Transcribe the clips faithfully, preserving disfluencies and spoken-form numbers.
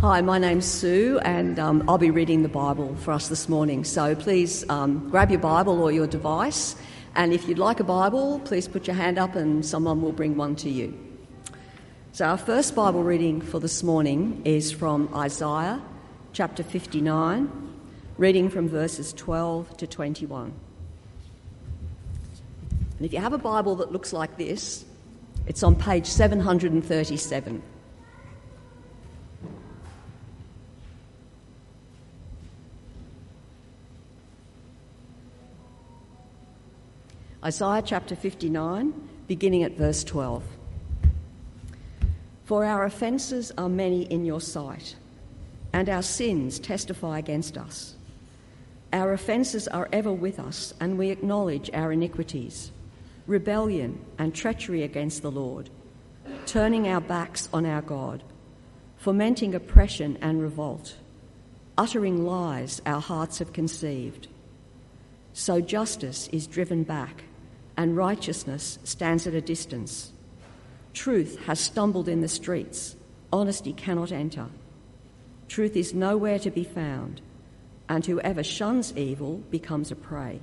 Hi, my name's Sue, and um, I'll be reading the Bible for us this morning. So please um, grab your Bible or your device, and if you'd like a Bible, please put your hand up and someone will bring one to you. So our first Bible reading for this morning is from Isaiah chapter fifty-nine, reading from verses twelve to twenty-one. And if you have a Bible that looks like this, it's on page seven hundred thirty-seven. Isaiah chapter fifty-nine, beginning at verse twelve. For our offences are many in your sight, and our sins testify against us. Our offences are ever with us, and we acknowledge our iniquities, rebellion and treachery against the Lord, turning our backs on our God, fomenting oppression and revolt, uttering lies our hearts have conceived. So justice is driven back, and righteousness stands at a distance. Truth has stumbled in the streets, honesty cannot enter. Truth is nowhere to be found, and whoever shuns evil becomes a prey.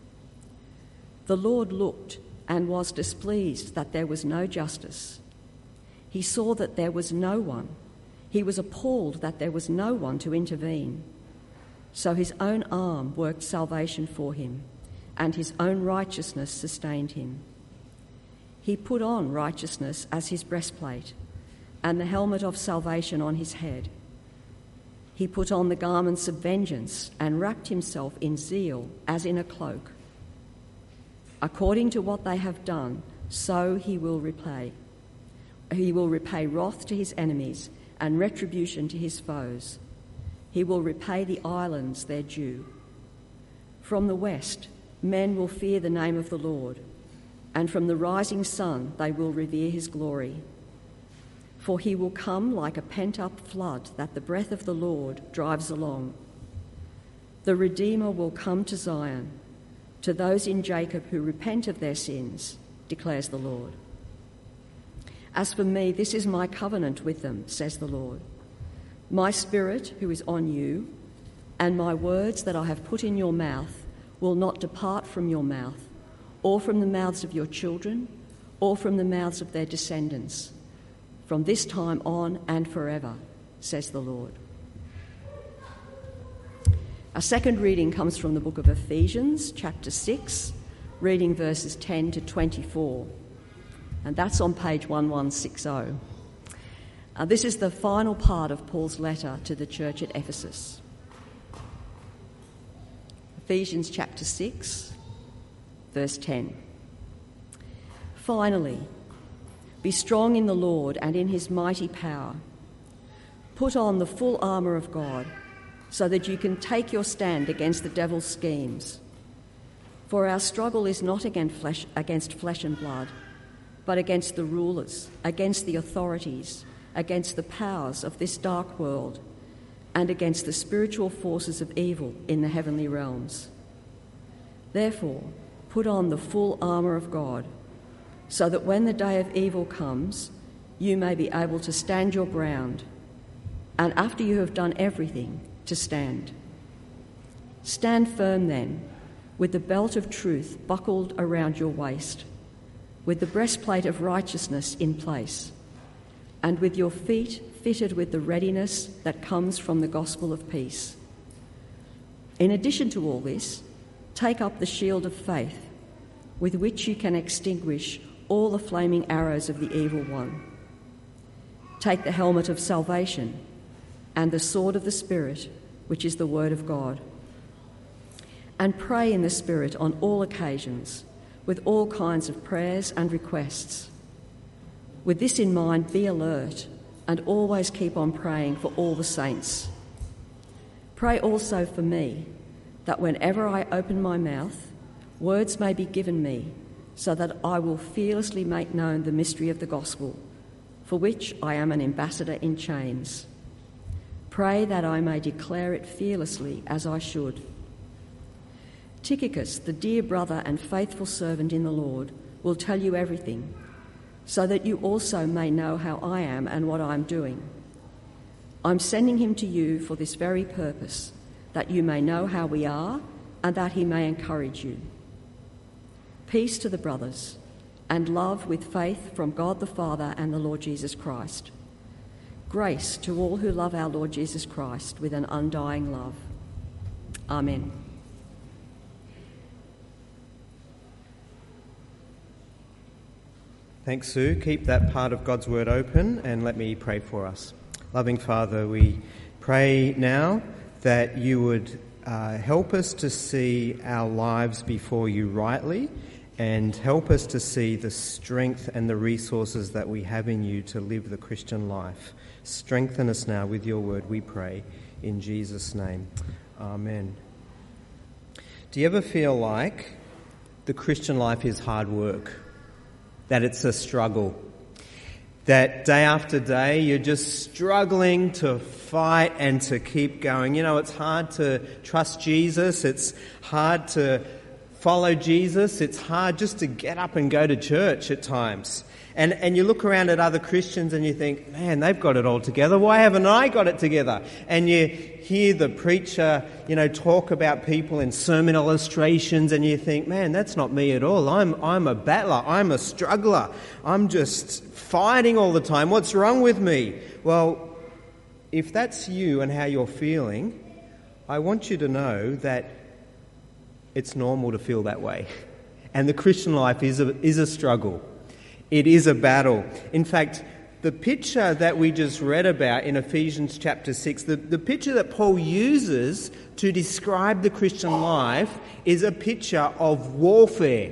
The Lord looked and was displeased that there was no justice. He saw that there was no one. He was appalled that there was no one to intervene. So his own arm worked salvation for him, and his own righteousness sustained him. He put on righteousness as his breastplate, and the helmet of salvation on his head. He put on the garments of vengeance and wrapped himself in zeal as in a cloak. According to what they have done, so he will repay. He will repay wrath to his enemies and retribution to his foes. He will repay the islands their due. From the west, men will fear the name of the Lord, and from the rising sun they will revere his glory. For he will come like a pent-up flood that the breath of the Lord drives along. The Redeemer will come to Zion, to those in Jacob who repent of their sins, declares the Lord. As for me, this is my covenant with them, says the Lord. My spirit, who is on you, and my words that I have put in your mouth will not depart from your mouth, or from the mouths of your children, or from the mouths of their descendants, from this time on and forever, says the Lord. Our second reading comes from the book of Ephesians, chapter six, reading verses ten to twenty-four, and that's on page eleven sixty. Uh, this is the final part of Paul's letter to the church at Ephesus. Ephesians chapter six, verse ten. Finally, be strong in the Lord and in his mighty power. Put on the full armour of God, so that you can take your stand against the devil's schemes. For our struggle is not against flesh, against flesh and blood, but against the rulers, against the authorities, against the powers of this dark world, and against the spiritual forces of evil in the heavenly realms. Therefore, put on the full armour of God, so that when the day of evil comes, you may be able to stand your ground, and after you have done everything, to stand. Stand firm then, with the belt of truth buckled around your waist, with the breastplate of righteousness in place, and with your feet fitted with the readiness that comes from the gospel of peace. In addition to all this, take up the shield of faith, with which you can extinguish all the flaming arrows of the evil one. Take the helmet of salvation and the sword of the Spirit, which is the word of God. And pray in the Spirit on all occasions, with all kinds of prayers and requests. With this in mind, be alert and always keep on praying for all the saints. Pray also for me, that whenever I open my mouth, words may be given me, so that I will fearlessly make known the mystery of the gospel, for which I am an ambassador in chains. Pray that I may declare it fearlessly as I should. Tychicus, the dear brother and faithful servant in the Lord, will tell you everything, so that you also may know how I am and what I am doing. I'm sending him to you for this very purpose, that you may know how we are and that he may encourage you. Peace to the brothers, and love with faith from God the Father and the Lord Jesus Christ. Grace to all who love our Lord Jesus Christ with an undying love. Amen. Thanks, Sue. Keep that part of God's word open and let me pray for us. Loving Father, we pray now that you would uh, help us to see our lives before you rightly and help us to see the strength and the resources that we have in you to live the Christian life. Strengthen us now with your word, we pray, in Jesus' name. Amen. Do you ever feel like the Christian life is hard work? That it's a struggle? That day after day you're just struggling to fight and to keep going? You know, it's hard to trust Jesus. It's hard to follow Jesus. It's hard just to get up and go to church at times. And and you look around at other Christians and you think, man, they've got it all together. Why haven't I got it together? And you hear the preacher, you know, talk about people in sermon illustrations and you think, man, that's not me at all. I'm I'm a battler. I'm a struggler. I'm just fighting all the time. What's wrong with me? Well, if that's you and how you're feeling, I want you to know that it's normal to feel that way. And the Christian life is a, is a struggle. It is a battle. In fact, the picture that we just read about in Ephesians chapter six, the, the picture that Paul uses to describe the Christian life is a picture of warfare.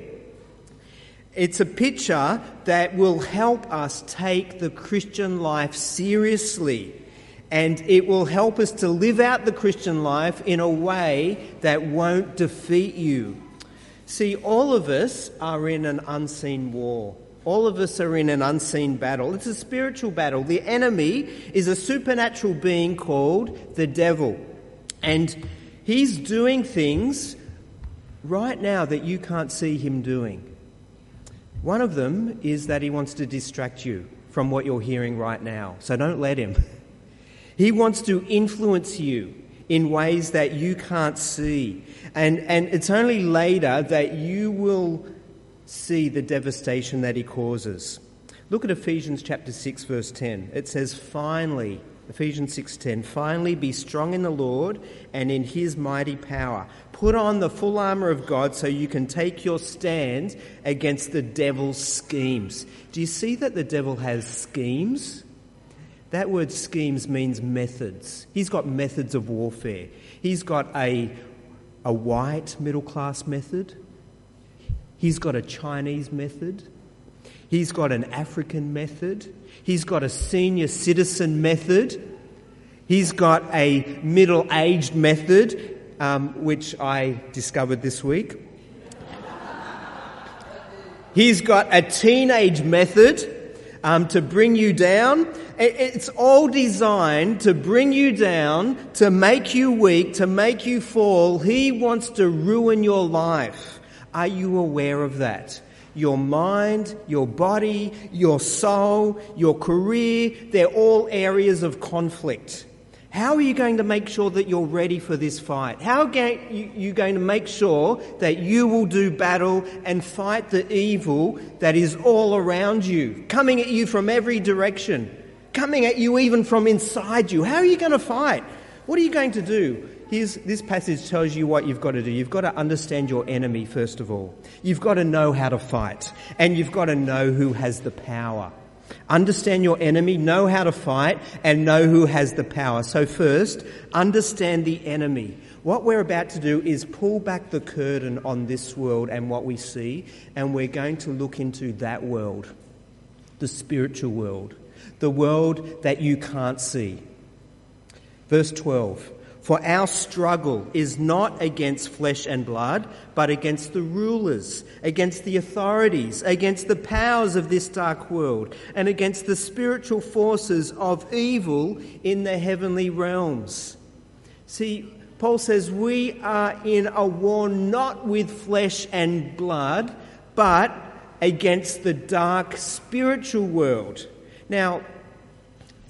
It's a picture that will help us take the Christian life seriously. And it will help us to live out the Christian life in a way that won't defeat you. See, all of us are in an unseen war. All of us are in an unseen battle. It's a spiritual battle. The enemy is a supernatural being called the devil. And he's doing things right now that you can't see him doing. One of them is that he wants to distract you from what you're hearing right now. So don't let him. He wants to influence you in ways that you can't see. And, and it's only later that you will see the devastation that he causes. Look at Ephesians chapter six, verse ten. It says, finally, Ephesians six ten, finally be strong in the Lord and in his mighty power. Put on the full armour of God so you can take your stand against the devil's schemes. Do you see that the devil has schemes? That word schemes means methods. He's got methods of warfare. He's got a, a white middle-class method. He's got a Chinese method. He's got an African method. He's got a senior citizen method. He's got a middle-aged method, um, which I discovered this week. He's got a teenage method um, to bring you down. It's all designed to bring you down, to make you weak, to make you fall. He wants to ruin your life. Are you aware of that? Your mind, your body, your soul, your career, they're all areas of conflict. How are you going to make sure that you're ready for this fight? How are you going to make sure that you will do battle and fight the evil that is all around you, coming at you from every direction, coming at you even from inside you? How are you going to fight? What are you going to do? Here's, this passage tells you what you've got to do. You've got to understand your enemy, first of all. You've got to know how to fight. And you've got to know who has the power. Understand your enemy, know how to fight, and know who has the power. So first, understand the enemy. What we're about to do is pull back the curtain on this world and what we see, and we're going to look into that world, the spiritual world, the world that you can't see. Verse twelve. For our struggle is not against flesh and blood, but against the rulers, against the authorities, against the powers of this dark world, and against the spiritual forces of evil in the heavenly realms. See, Paul says we are in a war not with flesh and blood, but against the dark spiritual world. Now,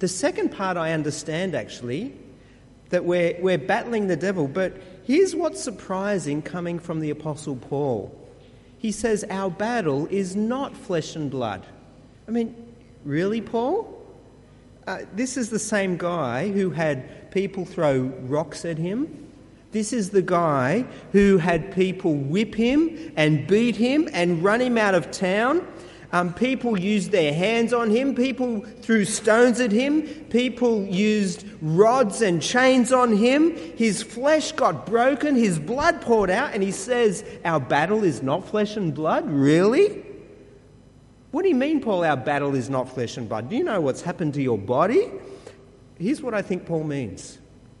The second part I understand, actually, that we're, we're battling the devil. But here's what's surprising coming from the Apostle Paul. He says our battle is not flesh and blood. I mean, really, Paul? Uh, this is the same guy who had people throw rocks at him. This is the guy who had people whip him and beat him and run him out of town. Um, people used their hands on him. People threw stones at him. People used rods and chains on him. His flesh got broken. His blood poured out. And he says, our battle is not flesh and blood? Really? What do you mean, Paul, our battle is not flesh and blood? Do you know what's happened to your body? Here's what I think Paul means.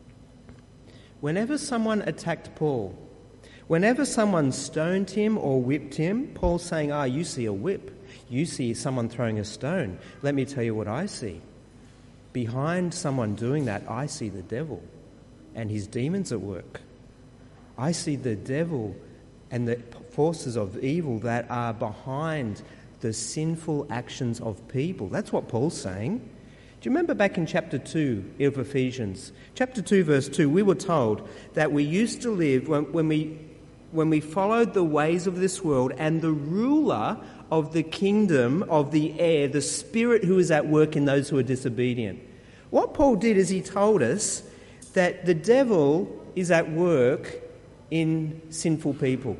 Whenever someone attacked Paul, whenever someone stoned him or whipped him, Paul's saying, ah, you see a whip. You see someone throwing a stone. Let me tell you what I see. Behind someone doing that, I see the devil and his demons at work. I see the devil and the forces of evil that are behind the sinful actions of people. That's what Paul's saying. Do you remember back in chapter two of Ephesians? Chapter two, verse two, we were told that we used to live when, when we when we followed the ways of this world, and the ruler of the kingdom of the air, the spirit who is at work in those who are disobedient. What Paul did is he told us that the devil is at work in sinful people.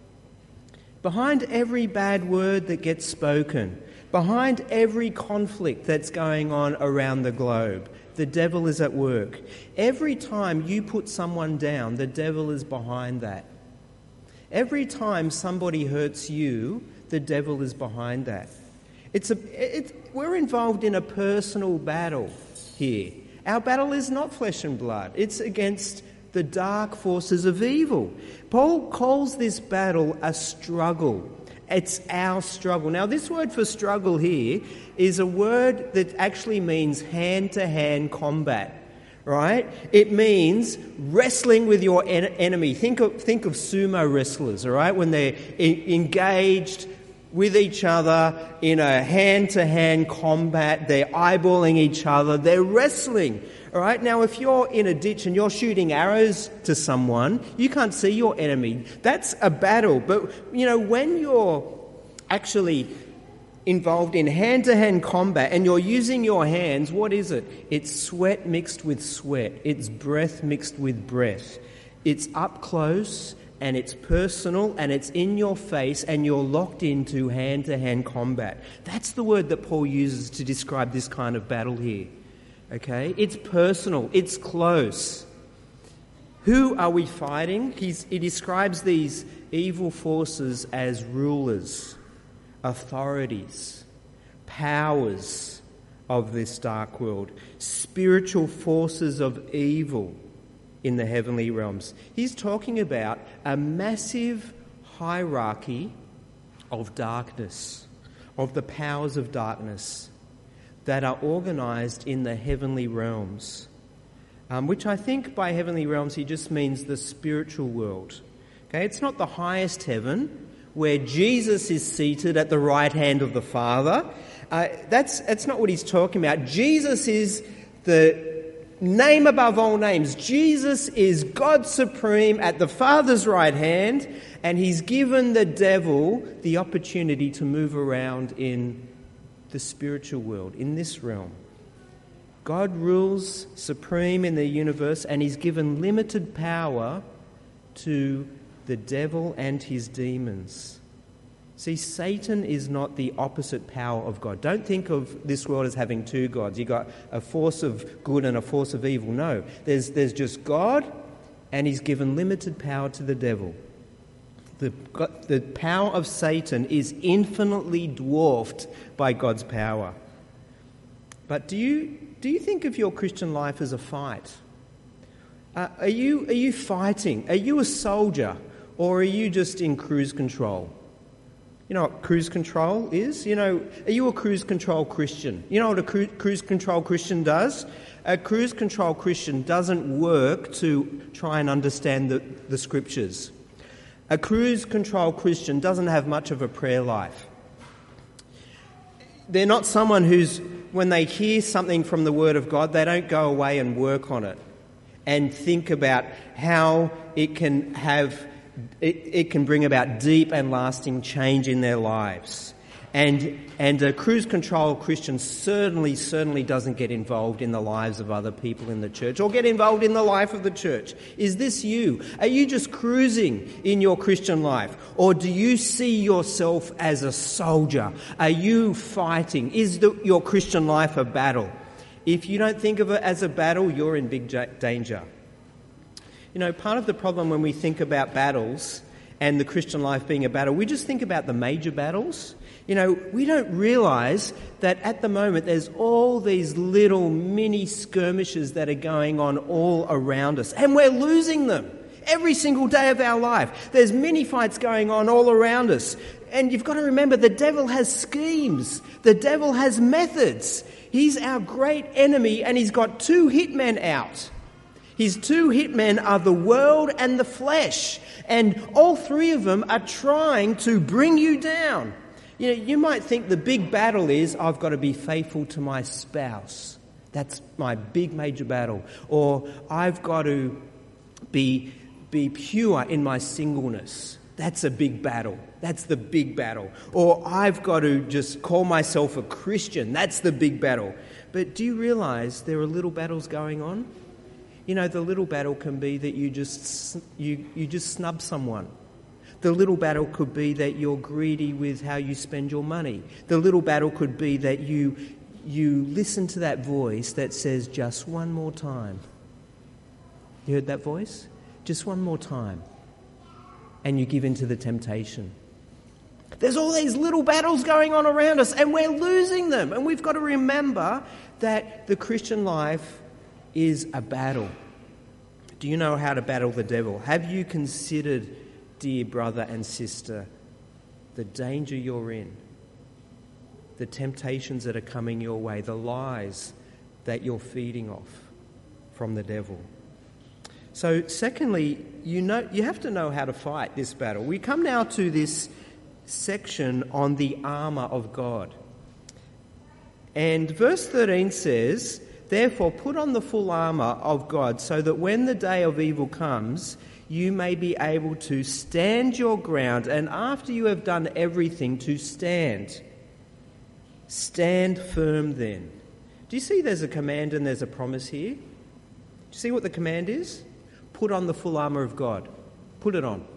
Behind every bad word that gets spoken, behind every conflict that's going on around the globe, the devil is at work. Every time you put someone down, the devil is behind that. Every time somebody hurts you, the devil is behind that. It's a, it's, we're involved in a personal battle here. Our battle is not flesh and blood. It's against the dark forces of evil. Paul calls this battle a struggle. It's our struggle. Now, this word for struggle here is a word that actually means hand-to-hand combat. Right? It means wrestling with your en- enemy. Think of think of sumo wrestlers, all right? When they're I- engaged with each other in a hand-to-hand combat, they're eyeballing each other, they're wrestling, all right? Now, if you're in a ditch and you're shooting arrows to someone, you can't see your enemy. That's a battle. But, you know, when you're actually involved in hand-to-hand combat and you're using your hands, what is it? It's sweat mixed with sweat. It's breath mixed with breath. It's up close and it's personal and it's in your face and you're locked into hand-to-hand combat. That's the word that Paul uses to describe this kind of battle here. Okay? It's personal. It's close. Who are we fighting? He's, he describes these evil forces as rulers, authorities, powers of this dark world, spiritual forces of evil in the heavenly realms. He's talking about a massive hierarchy of darkness, of the powers of darkness that are organised in the heavenly realms, um, which I think by heavenly realms he just means the spiritual world. Okay, it's not the highest heaven, where Jesus is seated at the right hand of the Father. Uh, that's, that's not what he's talking about. Jesus is the name above all names. Jesus is God supreme at the Father's right hand, and he's given the devil the opportunity to move around in the spiritual world, in this realm. God rules supreme in the universe, and he's given limited power to the devil and his demons. See, Satan is not the opposite power of God. Don't think of this world as having two gods. You've got a force of good and a force of evil. No, there's, there's just God, and he's given limited power to the devil. The, the power of Satan is infinitely dwarfed by God's power. But do you, do you think of your Christian life as a fight? Uh, are you, are you fighting? Are you a soldier? Or are you just in cruise control? You know what cruise control is? You know, are you a cruise control Christian? You know what a cru- cruise control Christian does? A cruise control Christian doesn't work to try and understand the, the scriptures. A cruise control Christian doesn't have much of a prayer life. They're not someone who's when they hear something from the Word of God, they don't go away and work on it and think about how it can have, it, it can bring about deep and lasting change in their lives. And and a cruise control Christian certainly, certainly doesn't get involved in the lives of other people in the church or get involved in the life of the church. Is this you? Are you just cruising in your Christian life? Or do you see yourself as a soldier? Are you fighting? Is the, your Christian life a battle? If you don't think of it as a battle, you're in big j- danger. You know, part of the problem when we think about battles and the Christian life being a battle, we just think about the major battles. You know, we don't realise that at the moment there's all these little mini skirmishes that are going on all around us, and we're losing them every single day of our life. There's mini fights going on all around us. And you've got to remember, the devil has schemes. The devil has methods. He's our great enemy, and he's got two hitmen out. His two hitmen are the world and the flesh, and all three of them are trying to bring you down. You know, you might think the big battle is, I've got to be faithful to my spouse. That's my big major battle. Or I've got to be, be pure in my singleness. That's a big battle. That's the big battle. Or I've got to just call myself a Christian. That's the big battle. But do you realise there are little battles going on? You know, the little battle can be that you just you, you just snub someone. The little battle could be that you're greedy with how you spend your money. The little battle could be that you you listen to that voice that says, just one more time. You heard that voice? Just one more time. And you give in to the temptation. There's all these little battles going on around us, and we're losing them. And we've got to remember that the Christian life is a battle. Do you know how to battle the devil? Have you considered, dear brother and sister, the danger you're in, the temptations that are coming your way, the lies that you're feeding off from the devil? So secondly, you know, you have to know how to fight this battle. We come now to this section on the armour of God. And verse thirteen says, therefore put on the full armour of God so that when the day of evil comes, you may be able to stand your ground, and after you have done everything, to stand. Stand firm then. Do you see there's a command and there's a promise here? Do you see what the command is? Put on the full armour of God. Put it on.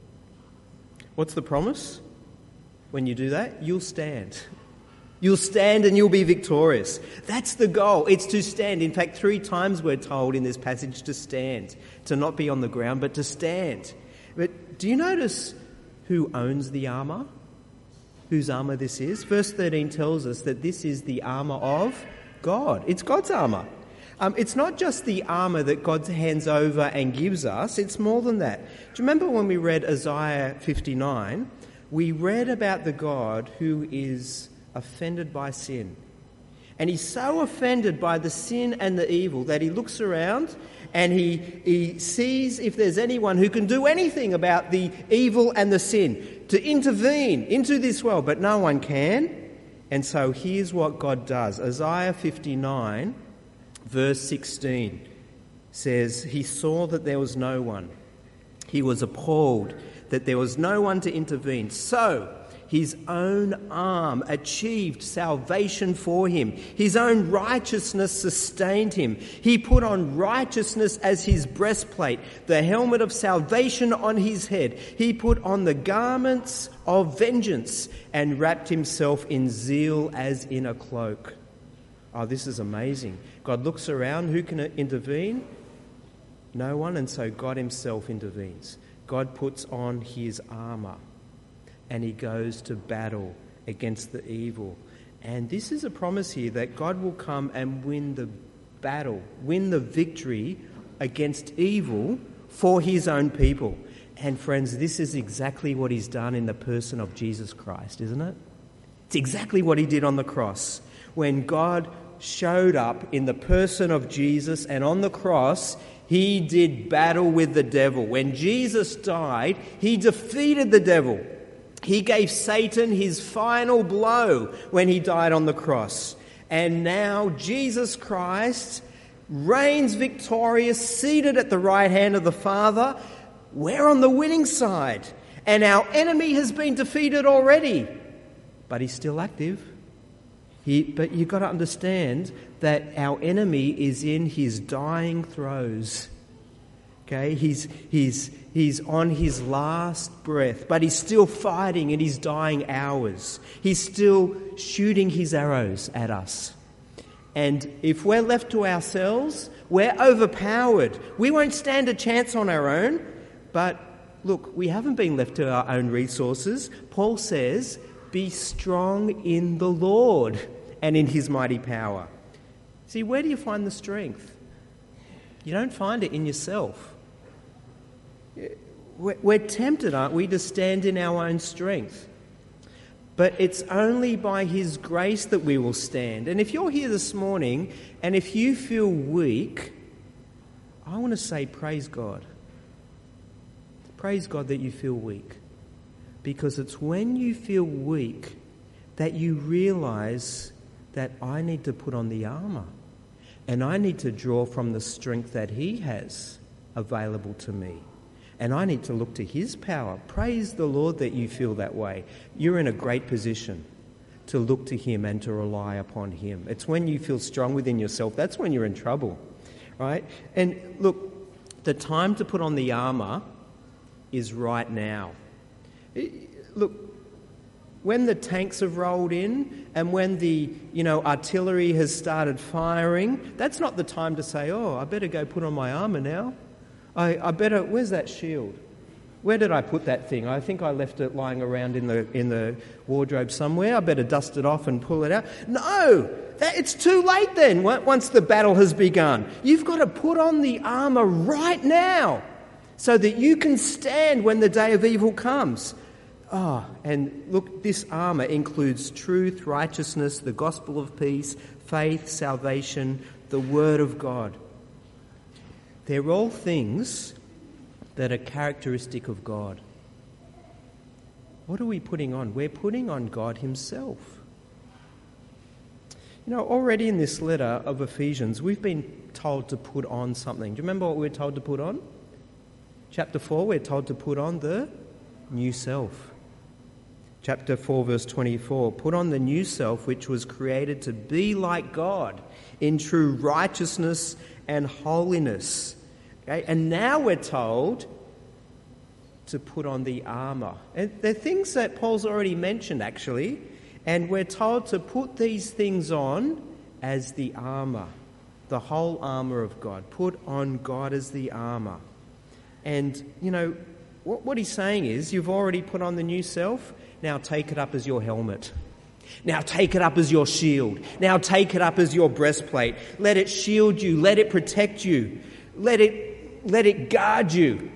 What's the promise? When you do that, you'll stand. You'll stand and you'll be victorious. That's the goal. It's to stand. In fact, three times we're told in this passage to stand. To not be on the ground, but to stand. But do you notice who owns the armour? Whose armour this is? Verse thirteen tells us that this is the armour of God. It's God's armour. Um, it's not just the armour that God hands over and gives us. It's more than that. Do you remember when we read Isaiah fifty-nine? We read about the God who is offended by sin. And he's so offended by the sin and the evil that he looks around and he, he sees if there's anyone who can do anything about the evil and the sin, to intervene into this world, but no one can. And so here's what God does. Isaiah fifty-nine, verse sixteen says, he saw that there was no one. He was appalled that there was no one to intervene. So his own arm achieved salvation for him. His own righteousness sustained him. He put on righteousness as his breastplate, the helmet of salvation on his head. He put on the garments of vengeance and wrapped himself in zeal as in a cloak. Oh, this is amazing. God looks around. Who can intervene? No one, and so God himself intervenes. God puts on his armour and he goes to battle against the evil. And this is a promise here that God will come and win the battle, win the victory against evil for his own people. And friends, this is exactly what he's done in the person of Jesus Christ, isn't it? It's exactly what he did on the cross. When God showed up in the person of Jesus and on the cross, he did battle with the devil. When Jesus died, he defeated the devil. He gave Satan his final blow when he died on the cross. And now Jesus Christ reigns victorious, seated at the right hand of the Father. We're on the winning side. And our enemy has been defeated already. But he's still active. He, but you've got to understand that our enemy is in his dying throes. Okay, he's, he's, he's on his last breath, but he's still fighting in his dying hours. He's still shooting his arrows at us. And if we're left to ourselves, we're overpowered. We won't stand a chance on our own. But look, we haven't been left to our own resources. Paul says, be strong in the Lord and in his mighty power. See, where do you find the strength? You don't find it in yourself. We're tempted, aren't we, to stand in our own strength. But it's only by his grace that we will stand. And if you're here this morning and if you feel weak, I want to say praise God. Praise God that you feel weak. Because it's when you feel weak that you realise that I need to put on the armour. And I need to draw from the strength that he has available to me. And I need to look to his power. Praise the Lord that you feel that way. You're in a great position to look to him and to rely upon him. It's when you feel strong within yourself, that's when you're in trouble, right? And look, the time to put on the armour is right now. Look, when the tanks have rolled in and when the, you know, artillery has started firing, that's not the time to say, oh, I better go put on my armour now. I, I better, where's that shield? Where did I put that thing? I think I left it lying around in the in the wardrobe somewhere. I better dust it off and pull it out. No, that, it's too late then once the battle has begun. You've got to put on the armour right now so that you can stand when the day of evil comes. Ah, oh, and look, this armour includes truth, righteousness, the gospel of peace, faith, salvation, the word of God. They're all things that are characteristic of God. What are we putting on? We're putting on God himself. You know, already in this letter of Ephesians, we've been told to put on something. Do you remember what we were told to put on? Chapter four, we're told to put on the new self. Chapter four, verse twenty-four, put on the new self which was created to be like God in true righteousness and holiness. Okay? And now we're told to put on the armour. And they're things that Paul's already mentioned, actually. And we're told to put these things on as the armour, the whole armour of God. Put on God as the armour. And, you know, what, what he's saying is, you've already put on the new self, now take it up as your helmet. Now take it up as your shield. Now take it up as your breastplate. Let it shield you. Let it protect you. Let it, let it guard you.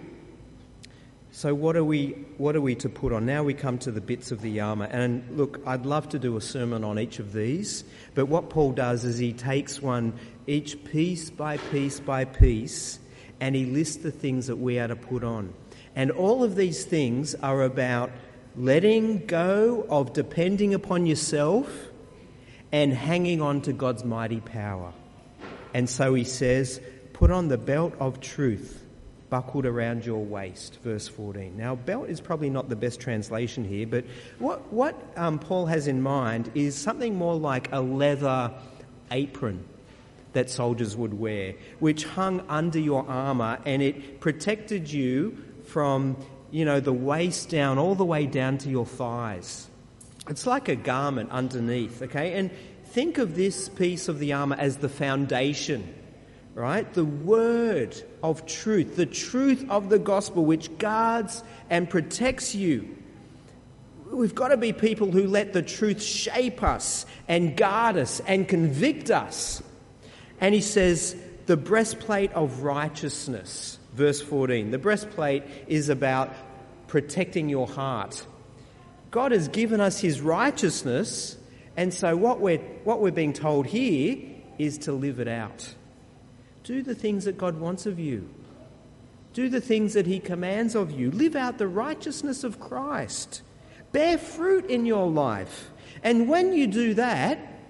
So what are we what are we to put on? Now we come to the bits of the armour. And look, I'd love to do a sermon on each of these, but what Paul does is he takes one each piece by piece by piece and he lists the things that we are to put on. And all of these things are about letting go of depending upon yourself and hanging on to God's mighty power. And so he says, put on the belt of truth buckled around your waist, verse fourteen. Now, belt is probably not the best translation here, but what, what um, Paul has in mind is something more like a leather apron that soldiers would wear, which hung under your armour and it protected you from, you know, the waist down, all the way down to your thighs. It's like a garment underneath, okay? And think of this piece of the armour as the foundation, right? The word of truth, the truth of the gospel which guards and protects you. We've got to be people who let the truth shape us and guard us and convict us. And he says, the breastplate of righteousness, verse fourteen. The breastplate is about protecting your heart. God has given us his righteousness, and so what we're, what we're being told here is to live it out. Do the things that God wants of you. Do the things that he commands of you. Live out the righteousness of Christ. Bear fruit in your life. And when you do that,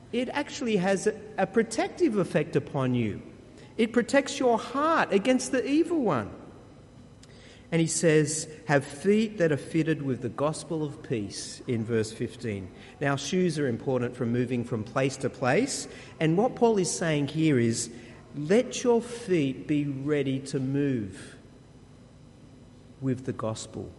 it actually has a, a protective effect upon you. It protects your heart against the evil one. And he says, have feet that are fitted with the gospel of peace in verse fifteen. Now, shoes are important for moving from place to place. And what Paul is saying here is, let your feet be ready to move with the gospel.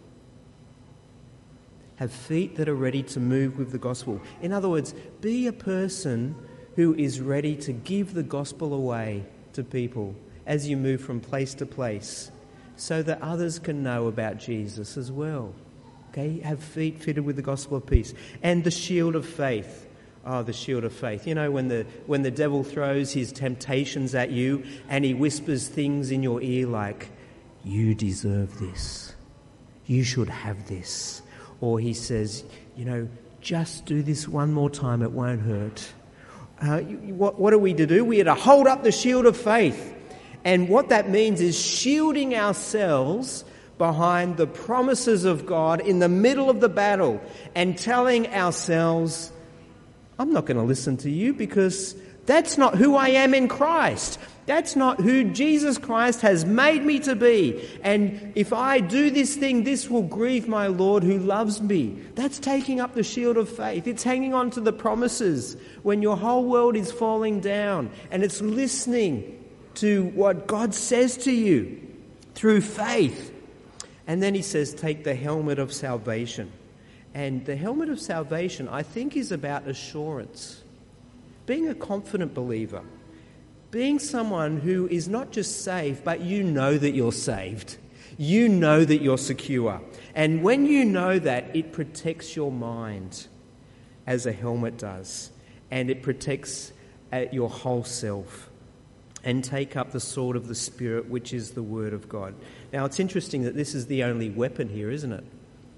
Have feet that are ready to move with the gospel. In other words, be a person who is ready to give the gospel away to people as you move from place to place, so that others can know about Jesus as well. Okay, have feet fitted with the gospel of peace. And the shield of faith. Oh, the shield of faith. You know, when the when the devil throws his temptations at you and he whispers things in your ear like, you deserve this. You should have this. Or he says, you know, just do this one more time, it won't hurt. Uh, what, what are we to do? We are to hold up the shield of faith. And what that means is shielding ourselves behind the promises of God in the middle of the battle and telling ourselves, I'm not going to listen to you because that's not who I am in Christ. That's not who Jesus Christ has made me to be. And if I do this thing, this will grieve my Lord who loves me. That's taking up the shield of faith. It's hanging on to the promises when your whole world is falling down, and it's listening to what God says to you through faith. And then he says, take the helmet of salvation. And the helmet of salvation, I think, is about assurance. Being a confident believer. Being someone who is not just saved, but you know that you're saved. You know that you're secure. And when you know that, it protects your mind as a helmet does. And it protects uh, your whole self. And take up the sword of the Spirit, which is the Word of God. Now, it's interesting that this is the only weapon here, isn't it?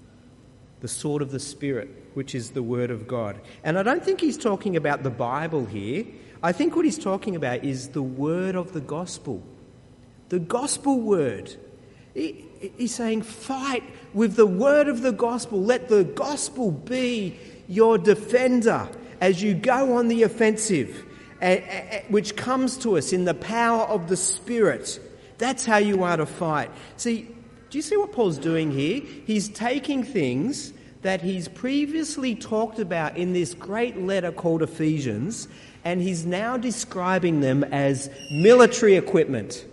The sword of the Spirit, which is the Word of God. And I don't think he's talking about the Bible here. I think what he's talking about is the word of the gospel. The gospel word. He, he's saying, fight with the word of the gospel. Let the gospel be your defender as you go on the offensive, which comes to us in the power of the Spirit. That's how you are to fight. See, do you see what Paul's doing here? He's taking things that he's previously talked about in this great letter called Ephesians, and he's now describing them as military equipment,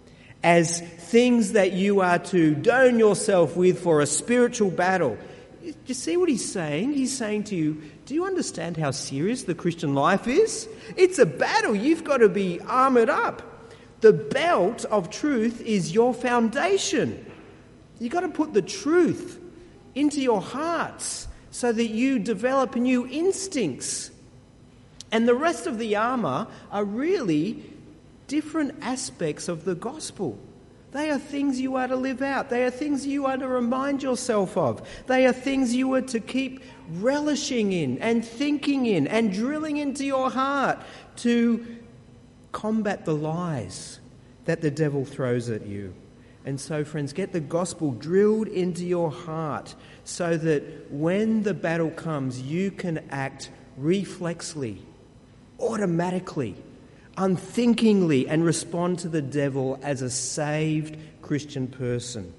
as things that you are to don yourself with for a spiritual battle. Do you see what he's saying? He's saying to you, do you understand how serious the Christian life is? It's a battle. You've got to be armoured up. The belt of truth is your foundation. You've got to put the truth into your hearts so that you develop new instincts. And the rest of the armour are really different aspects of the gospel. They are things you are to live out. They are things you are to remind yourself of. They are things you are to keep relishing in and thinking in and drilling into your heart to combat the lies that the devil throws at you. And so, friends, get the gospel drilled into your heart so that when the battle comes, you can act reflexly, automatically, unthinkingly, and respond to the devil as a saved Christian person.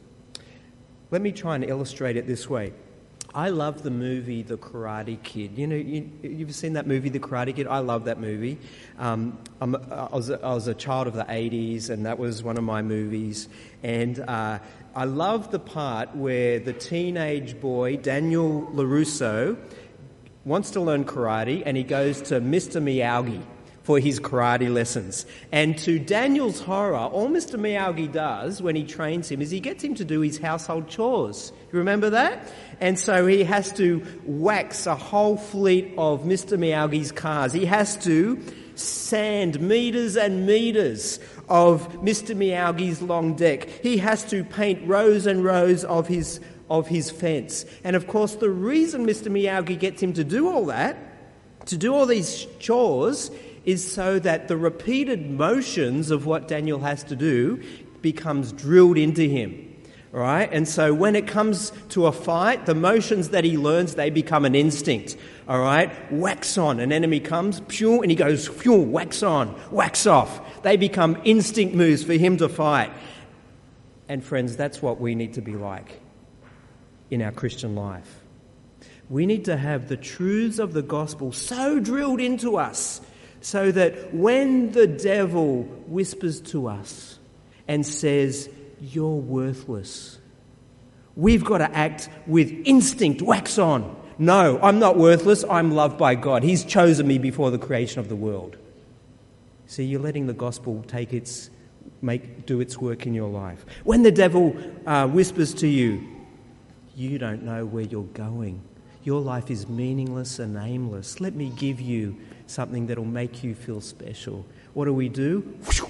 Let me try and illustrate it this way. I love the movie The Karate Kid. You know, you, you've seen that movie, The Karate Kid? I love that movie. Um, I'm, I, was a, I was a child of the eighties, and that was one of my movies. And uh, I love the part where the teenage boy, Daniel LaRusso, wants to learn karate, and he goes to Mister Miyagi for his karate lessons. And to Daniel's horror, all Mister Miyagi does when he trains him is he gets him to do his household chores. You remember that? And so he has to wax a whole fleet of Mister Miyagi's cars. He has to sand meters and meters of Mister Miyagi's long deck. He has to paint rows and rows of his of his fence. And of course, the reason Mister Miyagi gets him to do all that, to do all these chores, is so that the repeated motions of what Daniel has to do becomes drilled into him. right? And so when it comes to a fight, the motions that he learns, they become an instinct, all right? Wax on, an enemy comes, pew, and he goes, pew, wax on, wax off. They become instinct moves for him to fight. And friends, that's what we need to be like in our Christian life. We need to have the truths of the gospel so drilled into us so that when the devil whispers to us and says, "You're worthless," we've got to act with instinct, wax on. No, I'm not worthless, I'm loved by God. He's chosen me before the creation of the world. See, you're letting the gospel take its, make, do its work in your life. When the devil uh, whispers to you, "You don't know where you're going. Your life is meaningless and aimless. Let me give you something that'll make you feel special." What do we do?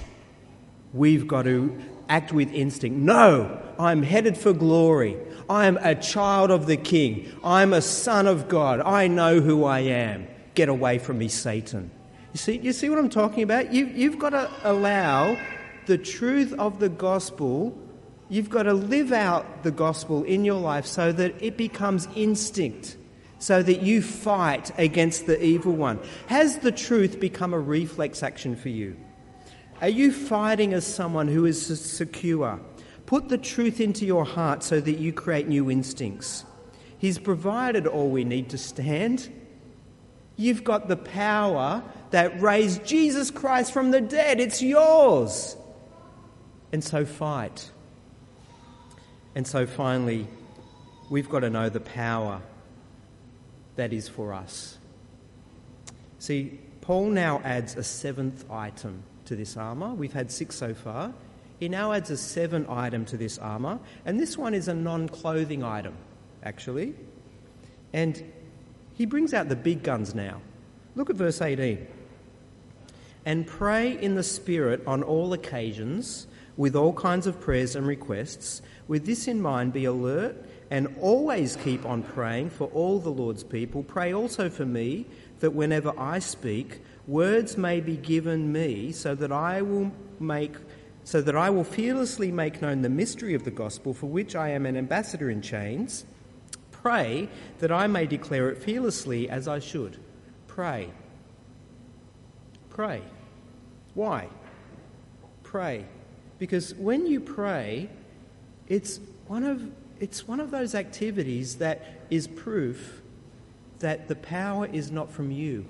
We've got to act with instinct. No, I'm headed for glory. I'm a child of the King. I'm a son of God. I know who I am. Get away from me, Satan. You see, you see what I'm talking about? You, you've got to allow the truth of the gospel. You've got to live out the gospel in your life so that it becomes instinct, so that you fight against the evil one. Has the truth become a reflex action for you? Are you fighting as someone who is secure? Put the truth into your heart so that you create new instincts. He's provided all we need to stand. You've got the power that raised Jesus Christ from the dead. It's yours. And so fight. And so finally, we've got to know the power that is for us. See, Paul now adds a seventh item to this armour. We've had six so far. He now adds a seventh item to this armour, and this one is a non-clothing item, actually. And he brings out the big guns now. Look at verse eighteen. "And pray in the Spirit on all occasions, with all kinds of prayers and requests. With this in mind, be alert and always keep on praying for all the Lord's people. Pray also for me, that whenever I speak, words may be given me, so that I will make, so that I will fearlessly make known the mystery of the gospel, for which I am an ambassador in chains. Pray that I may declare it fearlessly as I should." Pray. Pray. Why? Pray. Because when you pray, it's one of it's one of those activities that is proof that the power is not from you.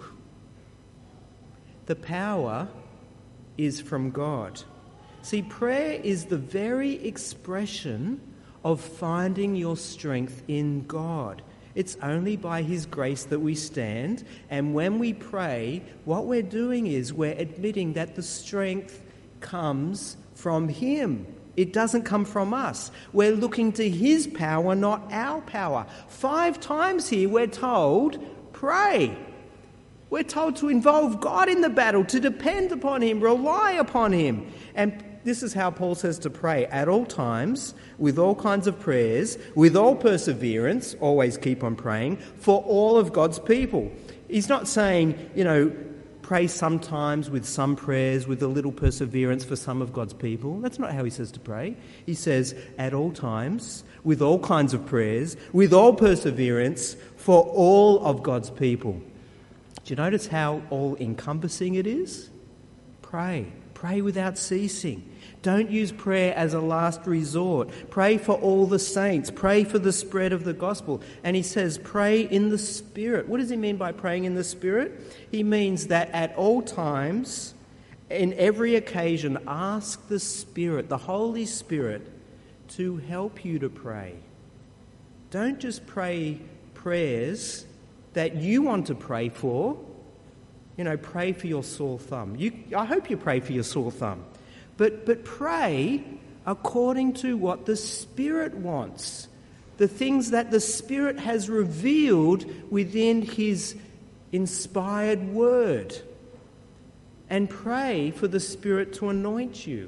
The power is from God. See, prayer is the very expression of finding your strength in God. It's only by His grace that we stand, and when we pray, what we're doing is we're admitting that the strength comes from Him. It doesn't come from us. We're looking to His power, not our power. Five times here we're told, pray. We're told to involve God in the battle, to depend upon Him, rely upon Him. And this is how Paul says to pray: at all times, with all kinds of prayers, with all perseverance, always keep on praying, for all of God's people. He's not saying, you know, pray sometimes with some prayers, with a little perseverance for some of God's people. That's not how he says to pray. He says, at all times, with all kinds of prayers, with all perseverance, for all of God's people. Do you notice how all-encompassing it is? Pray. Pray without ceasing. Don't use prayer as a last resort. Pray for all the saints. Pray for the spread of the gospel. And he says, pray in the Spirit. What does he mean by praying in the Spirit? He means that at all times, in every occasion, ask the Spirit, the Holy Spirit, to help you to pray. Don't just pray prayers that you want to pray for. You know, pray for your sore thumb. You, I hope you pray for your sore thumb. But but pray according to what the Spirit wants, the things that the Spirit has revealed within His inspired word. And pray for the Spirit to anoint you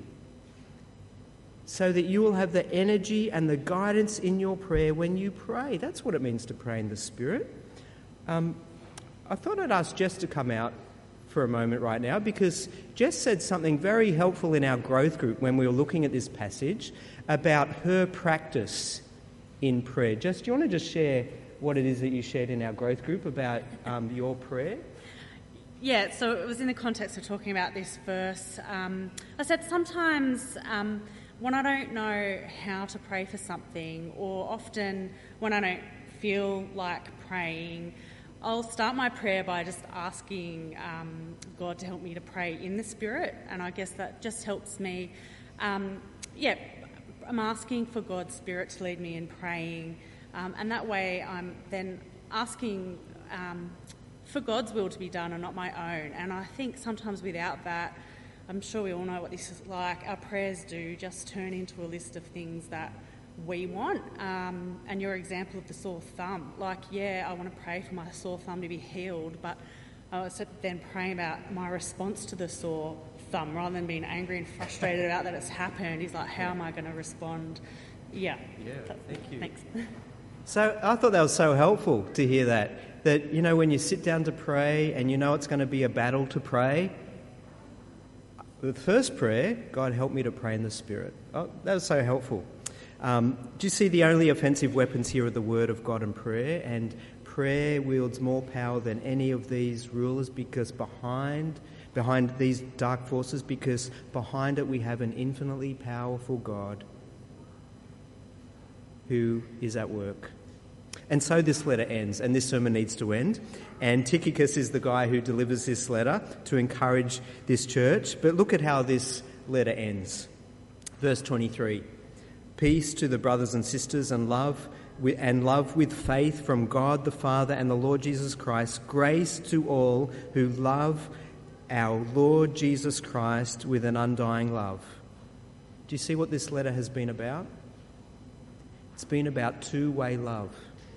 so that you will have the energy and the guidance in your prayer when you pray. That's what it means to pray in the Spirit. Um, I thought I'd ask Jess to come out for a moment right now, because Jess said something very helpful in our growth group when we were looking at this passage about her practice in prayer. Jess, do you want to just share what it is that you shared in our growth group about um, your prayer? Yeah, so it was in the context of talking about this verse. Um, I said sometimes um, when I don't know how to pray for something, or often when I don't feel like praying, I'll start my prayer by just asking um, God to help me to pray in the Spirit, and I guess that just helps me. Um, yeah, I'm asking for God's Spirit to lead me in praying, um, and that way I'm then asking um, for God's will to be done and not my own. And I think sometimes without that, I'm sure we all know what this is like, our prayers do just turn into a list of things that we want. Um, and your example of the sore thumb, like, yeah, I want to pray for my sore thumb to be healed, but I was then praying about my response to the sore thumb rather than being angry and frustrated about that it's happened. He's like, how am I going to respond? Yeah. Yeah, thank you. Thanks. So I thought that was so helpful to hear that, that, you know, when you sit down to pray and you know it's going to be a battle to pray, the first prayer, God help me to pray in the Spirit. Oh, that was so helpful. Um, do you see the only offensive weapons here are the Word of God and prayer? And prayer wields more power than any of these rulers, because behind behind these dark forces, because behind it we have an infinitely powerful God who is at work. And so this letter ends, and this sermon needs to end. And Tychicus is the guy who delivers this letter to encourage this church. But look at how this letter ends. Verse twenty-three. Peace to the brothers and sisters, and love and love with faith from God the Father and the Lord Jesus Christ. Grace to all who love our Lord Jesus Christ with an undying love. Do you see what this letter has been about? It's been about two-way love.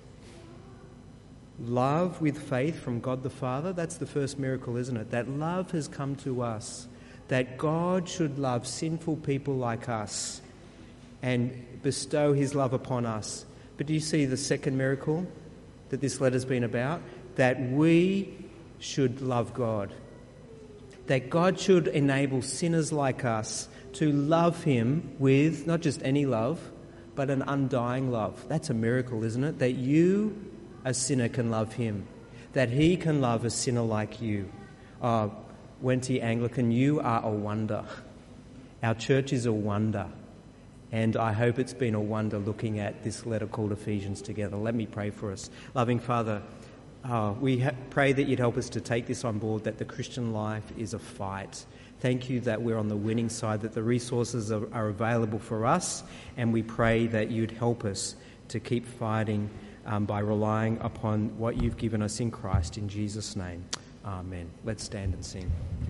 Love with faith from God the Father. That's the first miracle, isn't it? That love has come to us. That God should love sinful people like us and bestow his love upon us. But do you see the second miracle that this letter's been about? That we should love God. That God should enable sinners like us to love him with not just any love, but an undying love. That's a miracle, isn't it? That you, a sinner, can love him. That he can love a sinner like you. Oh, Wenty Anglican, you are a wonder. Our church is a wonder. And I hope it's been a wonder looking at this letter called Ephesians together. Let me pray for us. Loving Father, uh, we ha- pray that you'd help us to take this on board, that the Christian life is a fight. Thank you that we're on the winning side, that the resources are, are available for us, and we pray that you'd help us to keep fighting um, by relying upon what you've given us in Christ. In Jesus' name, amen. Let's stand and sing.